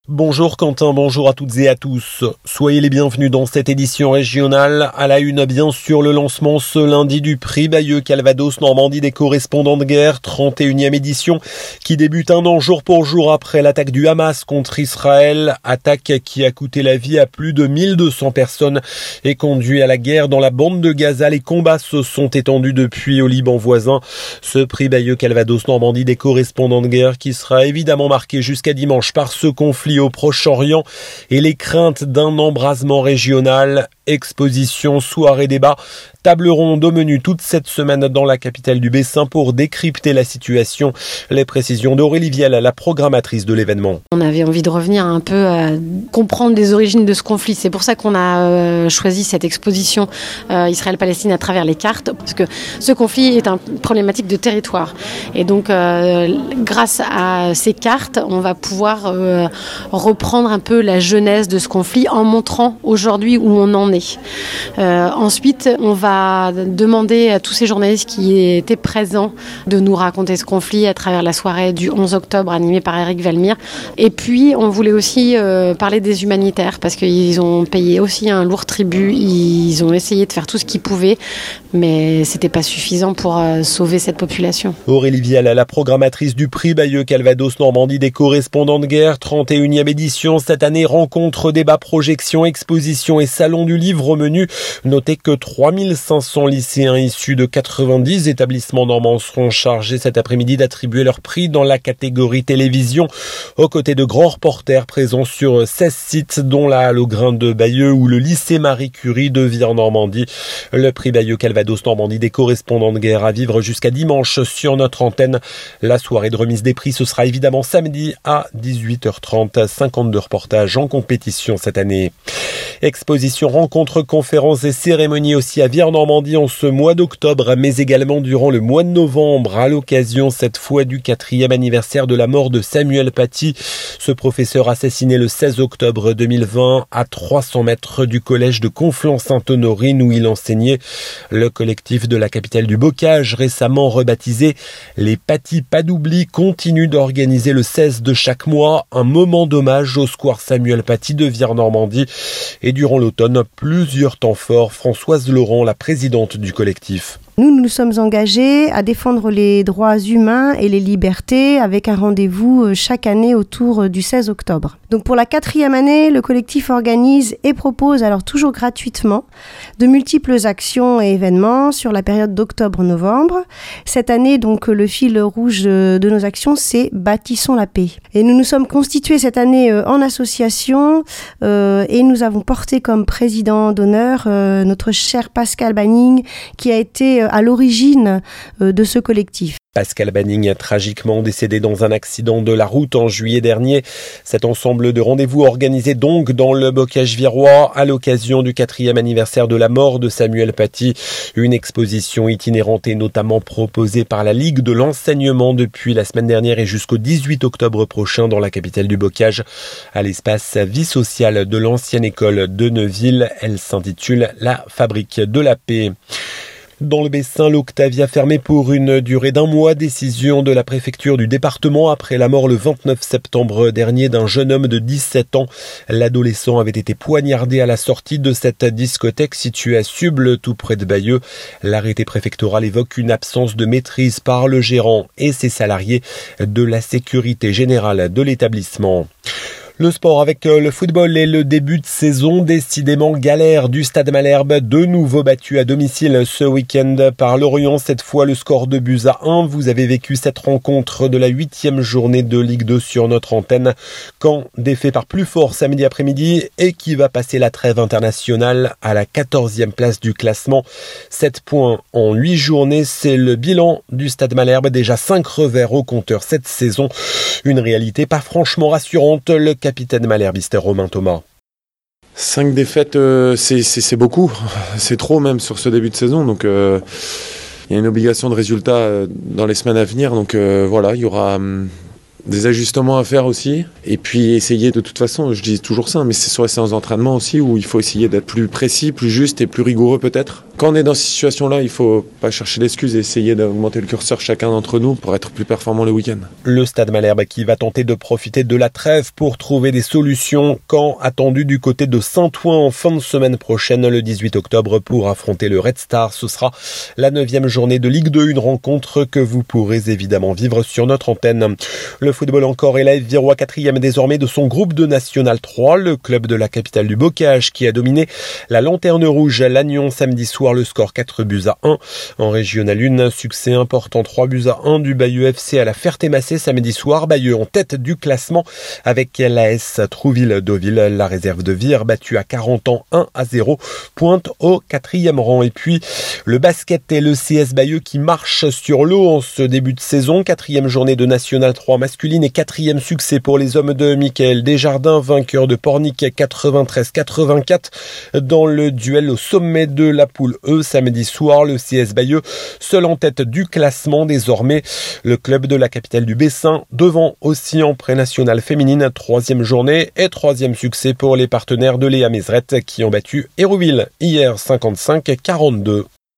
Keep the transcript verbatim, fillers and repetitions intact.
Bonjour Quentin, bonjour à toutes et à tous. Soyez les bienvenus dans cette édition régionale. À la une, bien sûr, le lancement ce lundi du prix Bayeux Calvados Normandie des correspondants de guerre, trente et unième édition, qui débute un an jour pour jour après l'attaque du Hamas contre Israël. Attaque qui a coûté la vie à plus de mille deux cents personnes et conduit à la guerre dans la bande de Gaza. Les combats se sont étendus depuis au Liban voisin. Ce prix Bayeux Calvados Normandie des correspondants de guerre qui sera évidemment marqué jusqu'à dimanche par ce conflit au Proche-Orient et les craintes d'un embrasement régional. Exposition, soirée, débat, table ronde au menu toute cette semaine dans la capitale du Bessin pour décrypter la situation. Les précisions d'Aurélie Vielle, la programmatrice de l'événement. On avait envie de revenir un peu à comprendre les origines de ce conflit. C'est pour ça qu'on a euh, choisi cette exposition euh, Israël-Palestine à travers les cartes, parce que ce conflit est une problématique de territoire. Et donc, euh, grâce à ces cartes, on va pouvoir euh, reprendre un peu la genèse de ce conflit en montrant aujourd'hui où on en est. Euh, ensuite, on va demander à tous ces journalistes qui étaient présents de nous raconter ce conflit à travers la soirée du onze octobre animée par Eric Valmire. Et puis, on voulait aussi euh, parler des humanitaires parce qu'ils ont payé aussi un lourd tribut. Ils ont essayé de faire tout ce qu'ils pouvaient, mais c'était pas suffisant pour euh, sauver cette population. Aurélie Vielle, la programmatrice du prix Bayeux Calvados Normandie des correspondants de guerre, trente et unième édition. Cette année, rencontres, débats, projections, expositions et salon du livre au menu. Notez que trois mille cinq cents lycéens issus de quatre-vingt-dix établissements normands seront chargés cet après-midi d'attribuer leur prix dans la catégorie télévision, aux côtés de grands reporters présents sur seize sites, dont la Halle au Grain de Bayeux ou le lycée Marie Curie de Vire-Normandie. Le prix Bayeux Calvados Normandie des correspondants de guerre à vivre jusqu'à dimanche sur notre antenne. La soirée de remise des prix, ce sera évidemment samedi à dix-huit heures trente. cinquante-deux reportages en compétition cette année. Exposition, rencontres, conférences et cérémonies aussi à Vire-Normandie en ce mois d'octobre, mais également durant le mois de novembre, à l'occasion cette fois du quatrième anniversaire de la mort de Samuel Paty. Ce professeur assassiné le seize octobre deux mille vingt à trois cents mètres du collège de Conflans-Sainte-Honorine où il enseignait. Le collectif de la capitale du bocage, récemment rebaptisé les Paty Pas d'Oubli, continue d'organiser le seize de chaque mois un moment d'hommage au square Samuel Paty de Vire-Normandie. Et durant l'automne, plusieurs temps forts. Françoise Laurent, la présidente du collectif. Nous, nous nous sommes engagés à défendre les droits humains et les libertés avec un rendez-vous chaque année autour du seize octobre. Donc pour la quatrième année, le collectif organise et propose, alors toujours gratuitement, de multiples actions et événements sur la période d'octobre-novembre. Cette année, donc, le fil rouge de nos actions, c'est « Bâtissons la paix ». Et nous nous sommes constitués cette année en association euh, et nous avons porté comme président d'honneur euh, notre cher Pascal Banning, qui a été à l'origine de ce collectif. Pascal Banning a tragiquement décédé dans un accident de la route en juillet dernier. Cet ensemble de rendez-vous organisé donc dans le bocage virois à l'occasion du quatrième anniversaire de la mort de Samuel Paty. Une exposition itinérante est notamment proposée par la Ligue de l'enseignement depuis la semaine dernière et jusqu'au dix-huit octobre prochain dans la capitale du bocage à l'espace vie sociale de l'ancienne école de Neuville. Elle s'intitule La Fabrique de la paix. Dans le Bessin, l'Octavia fermé pour une durée d'un mois, décision de la préfecture du département après la mort le vingt-neuf septembre dernier d'un jeune homme de dix-sept ans. L'adolescent avait été poignardé à la sortie de cette discothèque située à Suble, tout près de Bayeux. L'arrêté préfectoral évoque une absence de maîtrise par le gérant et ses salariés de la sécurité générale de l'établissement. Le sport avec le football et le début de saison décidément galère du Stade Malherbe, de nouveau battu à domicile ce week-end par Lorient, cette fois le score de buts à un. Vous avez vécu cette rencontre de la huitième journée de Ligue deux sur notre antenne. Caen défait par plus fort samedi après-midi et qui va passer la trêve internationale à la quatorzième place du classement. sept points en huit journées, c'est le bilan du Stade Malherbe, déjà cinq revers au compteur cette saison. Une réalité pas franchement rassurante. Le capitaine malherbiste Romain Thomas. Cinq défaites, euh, c'est, c'est, c'est beaucoup, c'est trop même sur ce début de saison, donc euh, il y a une obligation de résultat euh, dans les semaines à venir, donc euh, voilà, il y aura hum, des ajustements à faire aussi, et puis essayer de toute façon, je dis toujours ça, mais c'est sur les séances d'entraînement aussi, où il faut essayer d'être plus précis, plus juste et plus rigoureux peut-être. quand on est dans cette situation-là, il ne faut pas chercher d'excuses et essayer d'augmenter le curseur chacun d'entre nous pour être plus performant le week-end. Le Stade Malherbe qui va tenter de profiter de la trêve pour trouver des solutions quand attendu du côté de Saint-Ouen en fin de semaine prochaine, le dix-huit octobre, pour affronter le Red Star. Ce sera la neuvième journée de Ligue deux, une rencontre que vous pourrez évidemment vivre sur notre antenne. Le football encore et l'A F Virois quatrième désormais de son groupe de National trois, le club de la capitale du bocage qui a dominé la Lanterne Rouge à Lannion samedi soir, le score quatre buts à un. En Régional un, succès important trois buts à un du Bayeux F C à la Ferté-Massé samedi soir. Bayeux en tête du classement avec l'A S Trouville-Deauville. La réserve de Vire battue à quarante ans un à zéro pointe au quatrième rang. Et puis le basket et le C S Bayeux qui marchent sur l'eau en ce début de saison. Quatrième journée de National trois masculine et quatrième succès pour les hommes de Michael Desjardins, vainqueur de Pornic quatre-vingt-treize quatre-vingt-quatre dans le duel au sommet de la poule E samedi soir. Le C S Bayeux seul en tête du classement désormais. Le club de la capitale du Bessin devant aussi en pré-nationale féminine. Troisième journée et troisième succès pour les partenaires de Léa Mézeret qui ont battu Hérouville hier cinquante-cinq à quarante-deux.